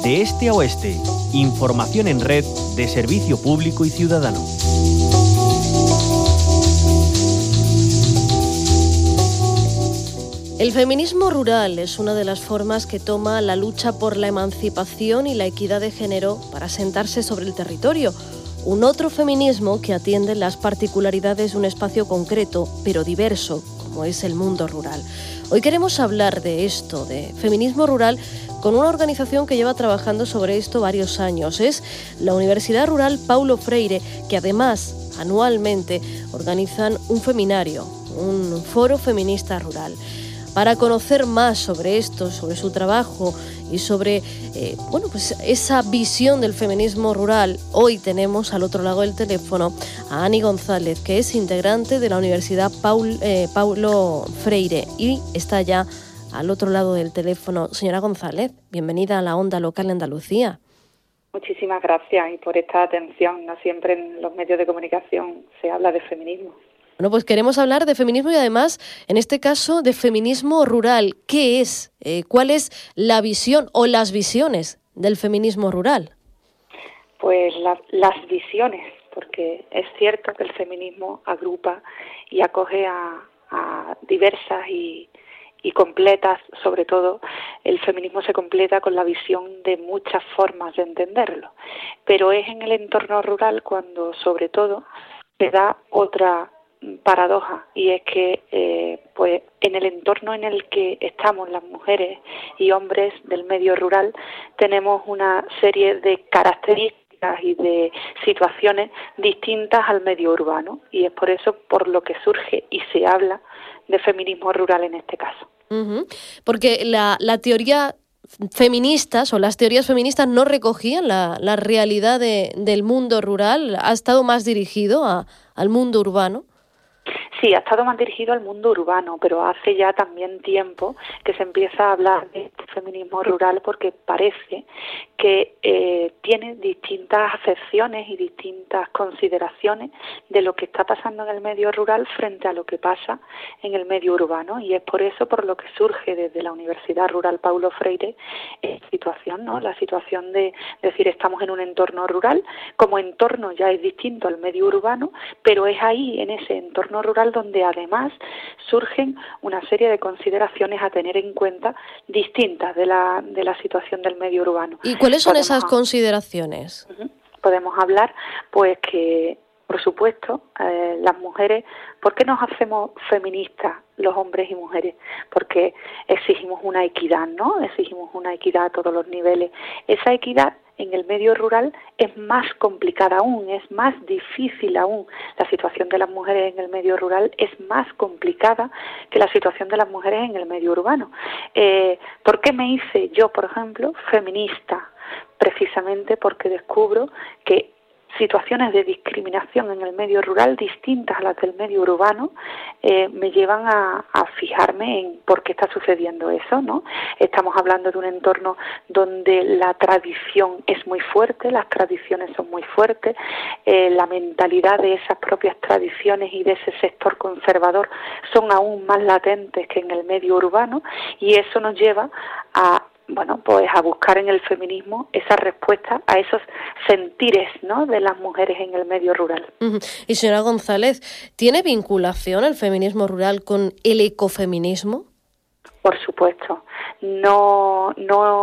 De este a oeste, información en red de servicio público y ciudadano. El feminismo rural es una de las formas que toma la lucha por la emancipación y la equidad de género para asentarse sobre el territorio. Un otro feminismo que atiende las particularidades de un espacio concreto, pero diverso, como es el mundo rural. Hoy queremos hablar de esto, de feminismo rural, con una organización que lleva trabajando sobre esto varios años. Es la Universidad Rural Paulo Freire, que además anualmente organizan un feminario, un foro feminista rural. Para conocer más sobre esto, sobre su trabajo y sobre esa visión del feminismo rural, hoy tenemos al otro lado del teléfono a Ani González, que es integrante de la Universidad Paulo Freire y está ya al otro lado del teléfono. Señora González, bienvenida a la Onda Local de Andalucía. Muchísimas gracias y por esta atención. No siempre en los medios de comunicación se habla de feminismo. Bueno, pues queremos hablar de feminismo y además, en este caso, de feminismo rural. ¿Qué es? ¿Cuál es la visión o las visiones del feminismo rural? Pues las visiones, porque es cierto que el feminismo agrupa y acoge a diversas y completas, sobre todo el feminismo se completa con la visión de muchas formas de entenderlo, pero es en el entorno rural cuando sobre todo se da otra paradoja, y es que pues en el entorno en el que estamos las mujeres y hombres del medio rural tenemos una serie de características y de situaciones distintas al medio urbano, y es por eso por lo que surge y se habla de feminismo rural en este caso. Porque la teoría feministas o las teorías feministas no recogían la realidad del mundo rural, ha estado más dirigido al mundo urbano. Sí, ha estado más dirigido al mundo urbano, pero hace ya también tiempo que se empieza a hablar de este feminismo rural porque parece que tiene distintas acepciones y distintas consideraciones de lo que está pasando en el medio rural frente a lo que pasa en el medio urbano, y es por eso por lo que surge desde la Universidad Rural Paulo Freire esta situación, ¿no? La situación de decir estamos en un entorno rural, como entorno ya es distinto al medio urbano, pero es ahí, en ese entorno rural, donde además surgen una serie de consideraciones a tener en cuenta distintas de la situación del medio urbano. ¿Y cuáles son esas consideraciones? Podemos hablar, pues que, por supuesto, las mujeres, ¿por qué nos hacemos feministas los hombres y mujeres? Porque exigimos una equidad, ¿no? Exigimos una equidad a todos los niveles. Esa equidad en el medio rural es más complicada aún, es más difícil aún. La situación de las mujeres en el medio rural es más complicada que la situación de las mujeres en el medio urbano. ¿Por qué me hice yo, por ejemplo, feminista? Precisamente porque descubro que situaciones de discriminación en el medio rural distintas a las del medio urbano me llevan a fijarme en por qué está sucediendo eso, ¿no? Estamos hablando de un entorno donde la tradición es muy fuerte, las tradiciones son muy fuertes, la mentalidad de esas propias tradiciones y de ese sector conservador son aún más latentes que en el medio urbano, y eso nos lleva a buscar en el feminismo esa respuesta a esos sentires, ¿no?, de las mujeres en el medio rural. Y señora González, ¿tiene vinculación el feminismo rural con el ecofeminismo? Por supuesto. No,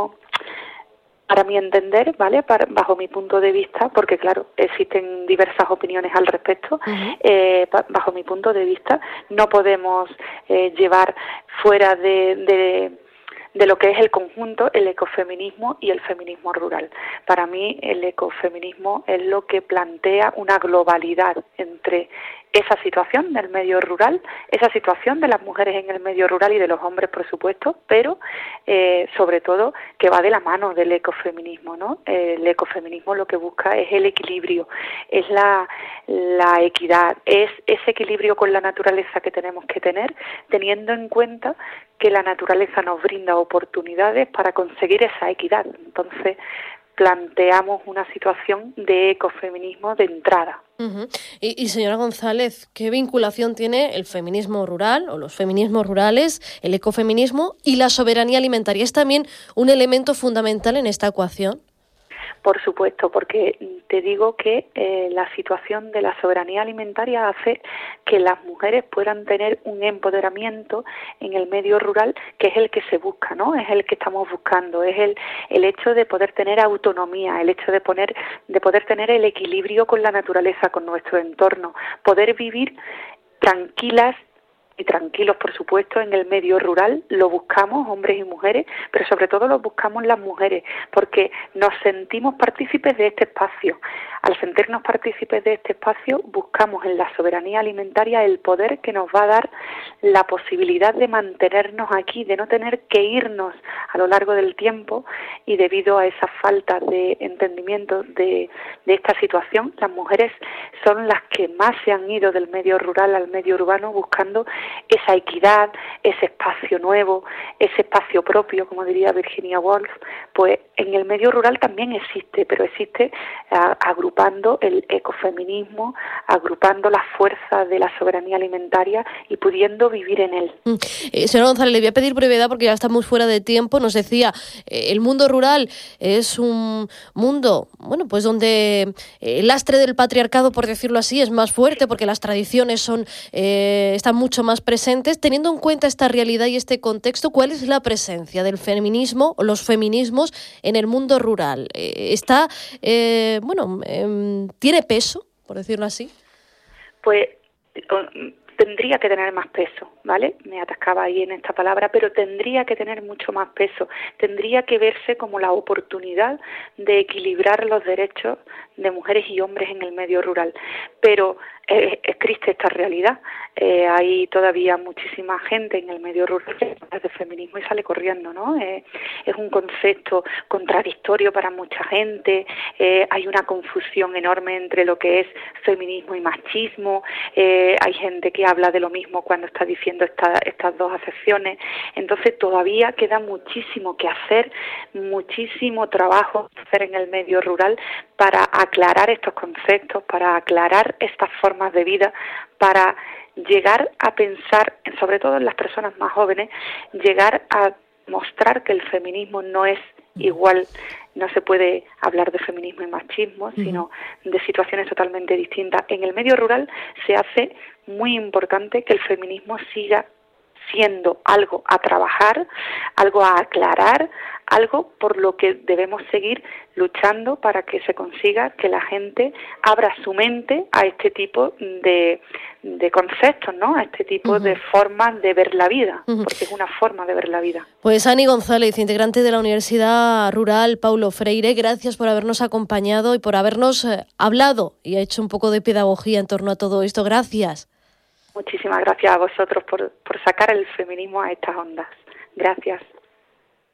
para mi entender, ¿vale?, bajo mi punto de vista, porque claro, existen diversas opiniones al respecto, bajo mi punto de vista, no podemos llevar fuera de lo que es el conjunto, el ecofeminismo y el feminismo rural. Para mí el ecofeminismo es lo que plantea una globalidad entre esa situación del medio rural, esa situación de las mujeres en el medio rural y de los hombres, por supuesto, pero sobre todo que va de la mano del ecofeminismo, ¿no? El ecofeminismo lo que busca es el equilibrio, es la equidad, es ese equilibrio con la naturaleza que tenemos que tener, teniendo en cuenta que la naturaleza nos brinda oportunidades para conseguir esa equidad. Entonces, planteamos una situación de ecofeminismo de entrada. Uh-huh. Y señora González, ¿qué vinculación tiene el feminismo rural o los feminismos rurales, el ecofeminismo y la soberanía alimentaria? ¿Es también un elemento fundamental en esta ecuación? Por supuesto, porque te digo que la situación de la soberanía alimentaria hace que las mujeres puedan tener un empoderamiento en el medio rural, que es el que se busca, ¿no? Es el que estamos buscando, es el hecho de poder tener autonomía, el hecho de poder tener el equilibrio con la naturaleza, con nuestro entorno, poder vivir tranquilas y tranquilos, por supuesto, en el medio rural. Lo buscamos hombres y mujeres, pero sobre todo lo buscamos las mujeres, porque nos sentimos partícipes de este espacio. Al sentirnos partícipes de este espacio, buscamos en la soberanía alimentaria el poder que nos va a dar la posibilidad de mantenernos aquí, de no tener que irnos a lo largo del tiempo, y debido a esa falta de entendimiento de esta situación, las mujeres son las que más se han ido del medio rural al medio urbano buscando esa equidad, ese espacio nuevo, ese espacio propio, como diría Virginia Woolf. Pues en el medio rural también existe, pero existe agrupando el ecofeminismo, agrupando las fuerzas de la soberanía alimentaria y pudiendo vivir en él. Señora González, le voy a pedir brevedad porque ya estamos fuera de tiempo. Nos decía, el mundo rural es un mundo, bueno, pues donde el lastre del patriarcado, por decirlo así, es más fuerte porque las tradiciones están mucho más presentes. Teniendo en cuenta esta realidad y este contexto, ¿cuál es la presencia del feminismo o los feminismos en el mundo rural? ¿Tiene peso, por decirlo así? Pues tendría que tener más peso, ¿vale? Me atascaba ahí en esta palabra, pero tendría que tener mucho más peso. Tendría que verse como la oportunidad de equilibrar los derechos de mujeres y hombres en el medio rural. Pero es triste esta realidad. Hay todavía muchísima gente en el medio rural que habla de feminismo y sale corriendo, ¿no? Es un concepto contradictorio para mucha gente. Hay una confusión enorme entre lo que es feminismo y machismo. Hay gente que habla de lo mismo cuando está diciendo estas dos acepciones. Entonces todavía queda muchísimo que hacer, muchísimo trabajo que hacer en el medio rural para aclarar estos conceptos, para aclarar estas formas de vida, para llegar a pensar, sobre todo en las personas más jóvenes, llegar a mostrar que el feminismo no es igual, no se puede hablar de feminismo y machismo, sino de situaciones totalmente distintas. En el medio rural se hace muy importante que el feminismo siga siendo algo a trabajar, algo a aclarar, algo por lo que debemos seguir luchando para que se consiga que la gente abra su mente a este tipo de conceptos, ¿no? A este tipo de formas de ver la vida, porque es una forma de ver la vida. Pues Ani González, integrante de la Universidad Rural Paulo Freire, gracias por habernos acompañado y por habernos hablado y hecho un poco de pedagogía en torno a todo esto. Gracias. Muchísimas gracias a vosotros por sacar el feminismo a estas ondas. Gracias.